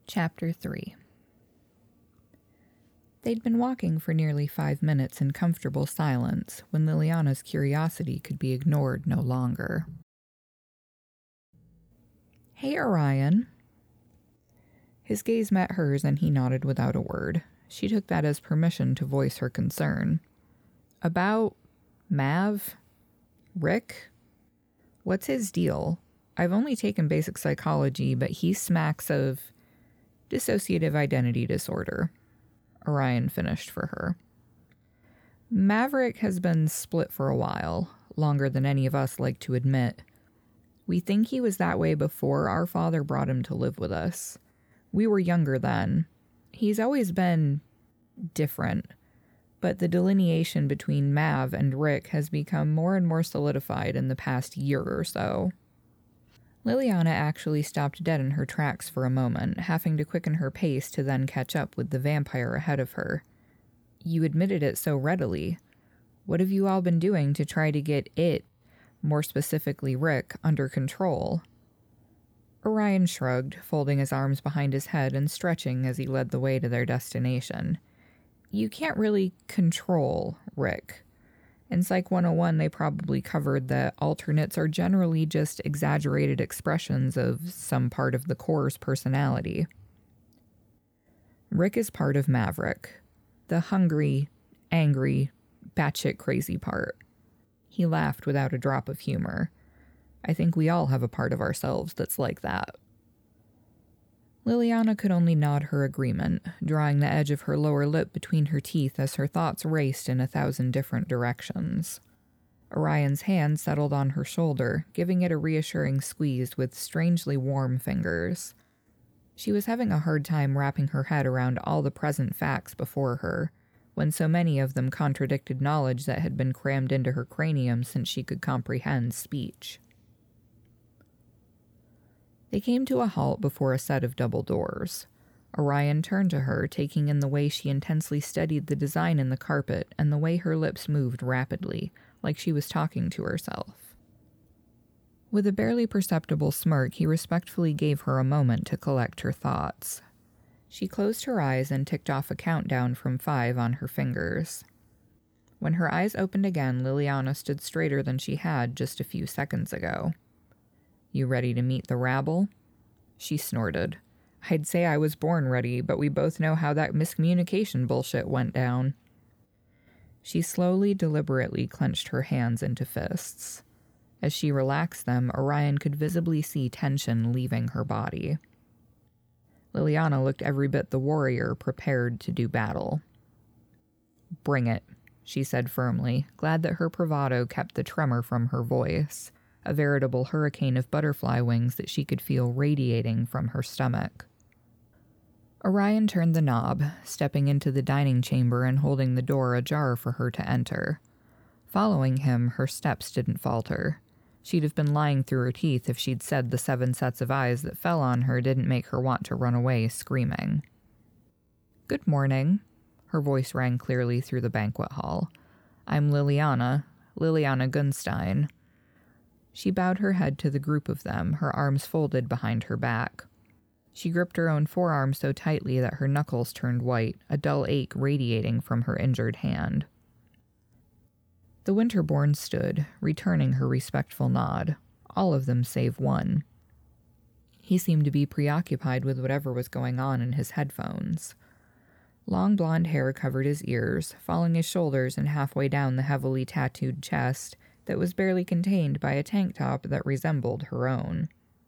Chapter 3. They'd been walking for nearly 5 minutes in comfortable silence when Liliana's curiosity could be ignored no longer. "Hey, Orion." His gaze met hers and he nodded without a word. She took that as permission to voice her concern. "About Mav? Rick? What's his deal? I've only taken basic psychology, but he smacks of dissociative identity disorder." Orion finished for her. "Maverick has been split for a while, longer than any of us like to admit. We think he was that way before our father brought him to live with us. We were younger then. He's always been different, but the delineation between Mav and Rick has become more and more solidified in the past year or so." Liliana actually stopped dead in her tracks for a moment, having to quicken her pace to then catch up with the vampire ahead of her. "You admitted it so readily. What have you all been doing to try to get it, more specifically Rick, under control?" Orion shrugged, folding his arms behind his head and stretching as he led the way to their destination. "You can't really control Rick. In Psych 101, they probably covered that alternates are generally just exaggerated expressions of some part of the core's personality. Rick is part of Maverick, the hungry, angry, batshit crazy part." He laughed without a drop of humor. "I think we all have a part of ourselves that's like that." Liliana could only nod her agreement, drawing the edge of her lower lip between her teeth as her thoughts raced in 1,000 different directions. Orion's hand settled on her shoulder, giving it a reassuring squeeze with strangely warm fingers. She was having a hard time wrapping her head around all the present facts before her, when so many of them contradicted knowledge that had been crammed into her cranium since she could comprehend speech. They came to a halt before a set of double doors. Orion turned to her, taking in the way she intensely studied the design in the carpet and the way her lips moved rapidly, like she was talking to herself. With a barely perceptible smirk, he respectfully gave her a moment to collect her thoughts. She closed her eyes and ticked off a countdown from 5 on her fingers. When her eyes opened again, Liliana stood straighter than she had just a few seconds ago. "You ready to meet the rabble?" She snorted. "I'd say I was born ready, but we both know how that miscommunication bullshit went down." She slowly, deliberately clenched her hands into fists. As she relaxed them, Orion could visibly see tension leaving her body. Liliana looked every bit the warrior prepared to do battle. "Bring it," she said firmly, glad that her bravado kept the tremor from her voice, a veritable hurricane of butterfly wings that she could feel radiating from her stomach. Orion turned the knob, stepping into the dining chamber and holding the door ajar for her to enter. Following him, her steps didn't falter. She'd have been lying through her teeth if she'd said the 7 sets of eyes that fell on her didn't make her want to run away screaming. "Good morning." Her voice rang clearly through the banquet hall. "I'm Liliana Gunstein." She bowed her head to the group of them, her arms folded behind her back. She gripped her own forearm so tightly that her knuckles turned white, a dull ache radiating from her injured hand. The Winterborn stood, returning her respectful nod, all of them save one. He seemed to be preoccupied with whatever was going on in his headphones. Long blonde hair covered his ears, falling his shoulders and halfway down the heavily tattooed chest that was barely contained by a tank top that resembled her own.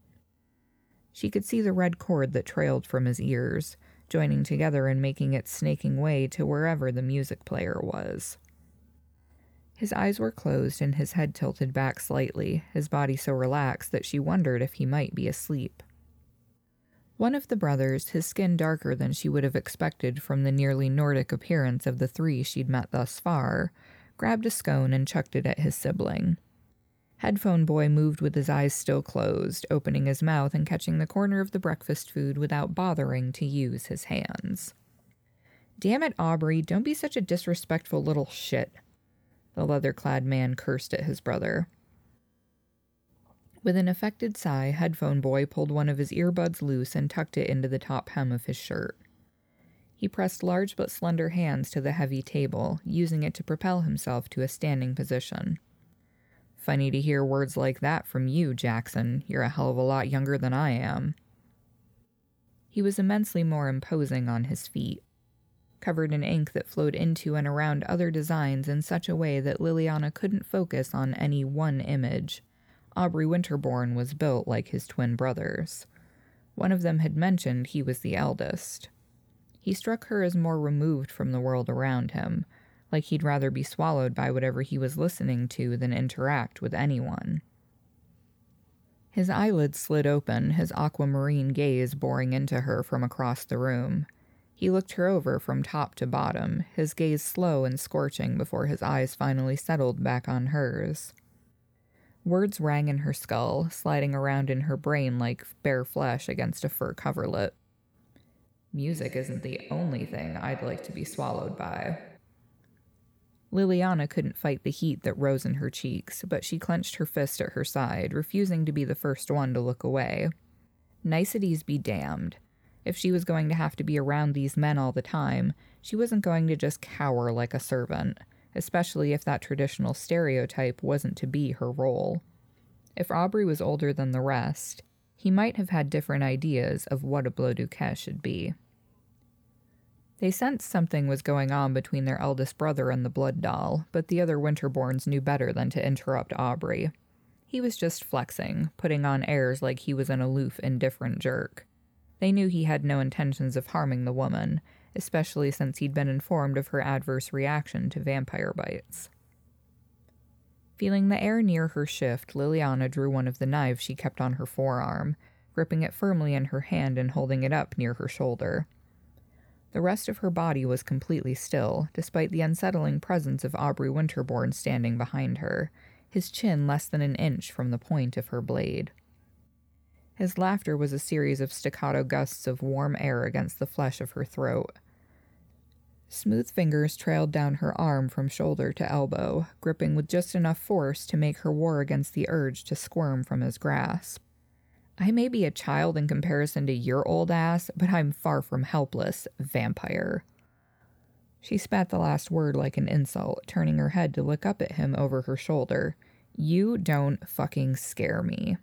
She could see the red cord that trailed from his ears, joining together and making its snaking way to wherever the music player was. His eyes were closed and his head tilted back slightly, his body so relaxed that she wondered if he might be asleep. One of the brothers, his skin darker than she would have expected from the nearly Nordic appearance of the 3 she'd met thus far, grabbed a scone and chucked it at his sibling. Headphone Boy moved with his eyes still closed, opening his mouth and catching the corner of the breakfast food without bothering to use his hands. "Damn it, Aubrey, don't be such a disrespectful little shit," the leather-clad man cursed at his brother. With an affected sigh, Headphone Boy pulled one of his earbuds loose and tucked it into the top hem of his shirt. He pressed large but slender hands to the heavy table, using it to propel himself to a standing position. Funny to hear words like that from you, Jackson. You're a hell of a lot younger than I am. He was immensely more imposing on his feet, covered in ink that flowed into and around other designs in such a way that Liliana couldn't focus on any one image. Aubrey Winterborn was built like his twin brothers. One of them had mentioned he was the eldest. He struck her as more removed from the world around him, like he'd rather be swallowed by whatever he was listening to than interact with anyone. His eyelids slid open, his aquamarine gaze boring into her from across the room. He looked her over from top to bottom, his gaze slow and scorching before his eyes finally settled back on hers. Words rang in her skull, sliding around in her brain like bare flesh against a fur coverlet. Music isn't the only thing I'd like to be swallowed by. Liliana couldn't fight the heat that rose in her cheeks, but she clenched her fist at her side, refusing to be the first one to look away. Niceties be damned. If she was going to have to be around these men all the time, she wasn't going to just cower like a servant, especially if that traditional stereotype wasn't to be her role. If Aubrey was older than the rest, he might have had different ideas of what a Blois-Duquesne should be. They sensed something was going on between their eldest brother and the blood doll, but the other Winterborns knew better than to interrupt Aubrey. He was just flexing, putting on airs like he was an aloof, indifferent jerk. They knew he had no intentions of harming the woman, especially since he'd been informed of her adverse reaction to vampire bites. Feeling the air near her shift, Liliana drew one of the knives she kept on her forearm, gripping it firmly in her hand and holding it up near her shoulder. The rest of her body was completely still, despite the unsettling presence of Aubrey Winterborn standing behind her, his chin less than an inch from the point of her blade. His laughter was a series of staccato gusts of warm air against the flesh of her throat. Smooth fingers trailed down her arm from shoulder to elbow, gripping with just enough force to make her war against the urge to squirm from his grasp. I may be a child in comparison to your old ass, but I'm far from helpless, vampire. She spat the last word like an insult, turning her head to look up at him over her shoulder. You don't fucking scare me.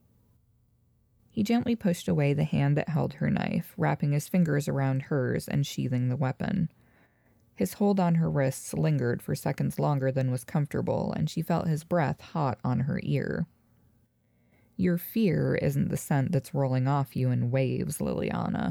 He gently pushed away the hand that held her knife, wrapping his fingers around hers and sheathing the weapon. His hold on her wrists lingered for seconds longer than was comfortable, and she felt his breath hot on her ear. Your fear isn't the scent that's rolling off you in waves, Liliana.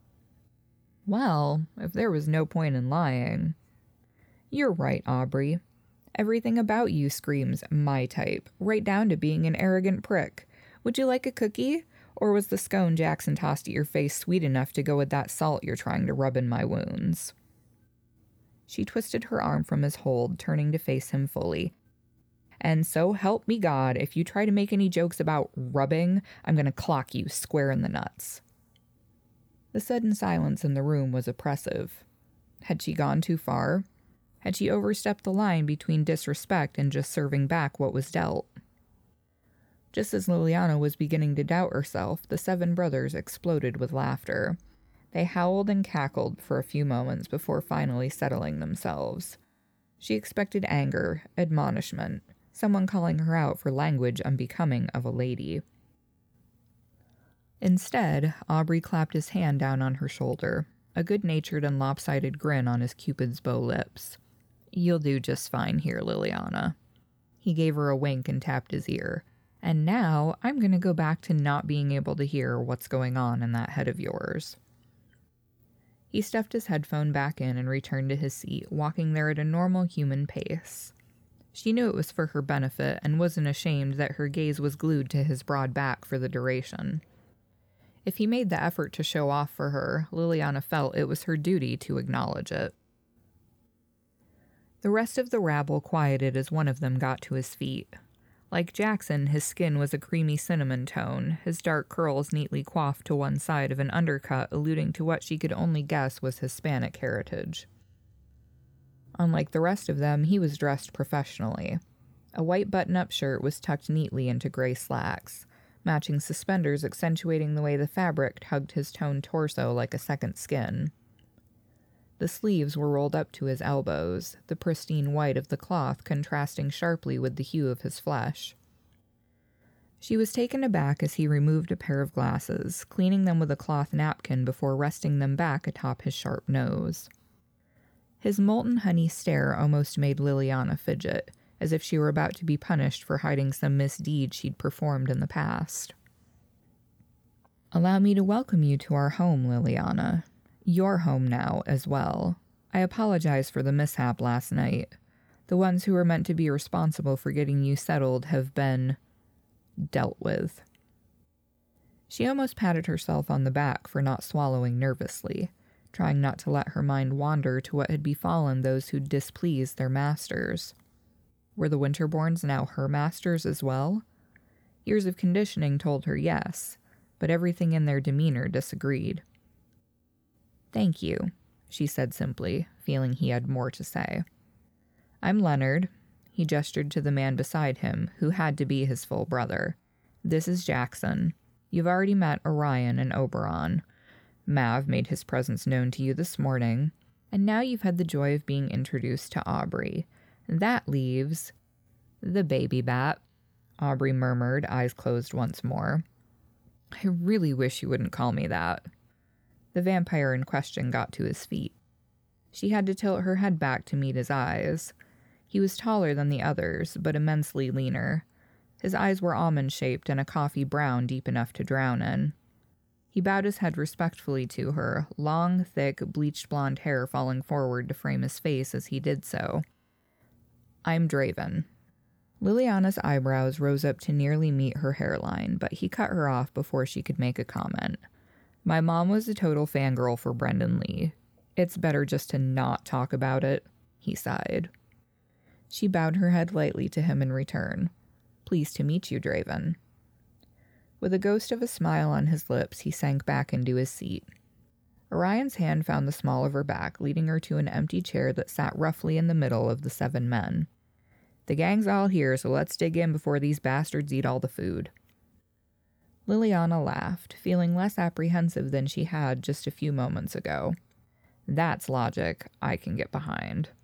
Well, if there was no point in lying. You're right, Aubrey. Everything about you screams my type, right down to being an arrogant prick. Would you like a cookie? Or was the scone Jackson tossed at your face sweet enough to go with that salt you're trying to rub in my wounds? She twisted her arm from his hold, turning to face him fully. And so help me God, if you try to make any jokes about rubbing, I'm going to clock you square in the nuts. The sudden silence in the room was oppressive. Had she gone too far? Had she overstepped the line between disrespect and just serving back what was dealt? Just as Liliana was beginning to doubt herself, the seven brothers exploded with laughter. They howled and cackled for a few moments before finally settling themselves. She expected anger, admonishment, someone calling her out for language unbecoming of a lady. Instead, Aubrey clapped his hand down on her shoulder, a good-natured and lopsided grin on his Cupid's bow lips. You'll do just fine here, Liliana. He gave her a wink and tapped his ear. And now I'm going to go back to not being able to hear what's going on in that head of yours. He stuffed his headphone back in and returned to his seat, walking there at a normal human pace. She knew it was for her benefit and wasn't ashamed that her gaze was glued to his broad back for the duration. If he made the effort to show off for her, Liliana felt it was her duty to acknowledge it. The rest of the rabble quieted as one of them got to his feet. Like Jackson, his skin was a creamy cinnamon tone, his dark curls neatly coiffed to one side of an undercut alluding to what she could only guess was Hispanic heritage. Unlike the rest of them, he was dressed professionally. A white button-up shirt was tucked neatly into gray slacks, matching suspenders accentuating the way the fabric hugged his toned torso like a second skin. The sleeves were rolled up to his elbows, the pristine white of the cloth contrasting sharply with the hue of his flesh. She was taken aback as he removed a pair of glasses, cleaning them with a cloth napkin before resting them back atop his sharp nose. His molten honey stare almost made Liliana fidget, as if she were about to be punished for hiding some misdeed she'd performed in the past. "Allow me to welcome you to our home, Liliana. Your home now, as well. I apologize for the mishap last night. The ones who were meant to be responsible for getting you settled have been dealt with." She almost patted herself on the back for not swallowing nervously, trying not to let her mind wander to what had befallen those who'd displeased their masters. Were the Winterborns now her masters as well? Years of conditioning told her yes, but everything in their demeanor disagreed. "Thank you," she said simply, feeling he had more to say. "I'm Leonard." He gestured to the man beside him, who had to be his full brother. "This is Jackson. You've already met Orion and Oberon. Mav made his presence known to you this morning, and now you've had the joy of being introduced to Aubrey. That leaves the baby bat," Aubrey murmured, eyes closed once more. "I really wish you wouldn't call me that." The vampire in question got to his feet. She had to tilt her head back to meet his eyes. He was taller than the others, but immensely leaner. His eyes were almond-shaped and a coffee brown deep enough to drown in. He bowed his head respectfully to her, long, thick, bleached blonde hair falling forward to frame his face as he did so. "I'm Draven." Liliana's eyebrows rose up to nearly meet her hairline, but he cut her off before she could make a comment. "My mom was a total fangirl for Brendan Lee. It's better just to not talk about it," he sighed. She bowed her head lightly to him in return. "Pleased to meet you, Draven." With a ghost of a smile on his lips, he sank back into his seat. Orion's hand found the small of her back, leading her to an empty chair that sat roughly in the middle of the 7 men. "The gang's all here, so let's dig in before these bastards eat all the food." Liliana laughed, feeling less apprehensive than she had just a few moments ago. "That's logic I can get behind."